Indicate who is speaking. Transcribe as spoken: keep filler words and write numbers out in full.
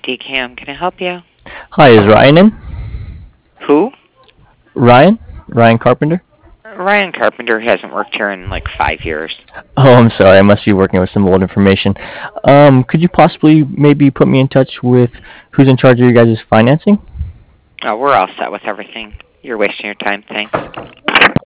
Speaker 1: D-Cam. Can I help you?
Speaker 2: Hi, is Ryan in?
Speaker 1: Who?
Speaker 2: Ryan? Ryan Carpenter?
Speaker 1: Ryan Carpenter hasn't worked here in like five years.
Speaker 2: Oh, I'm sorry. I must be working with some old information. Um, could you possibly maybe put me in touch with who's in charge of your guys' financing?
Speaker 1: Oh, we're all set with everything. You're wasting your time. Thanks.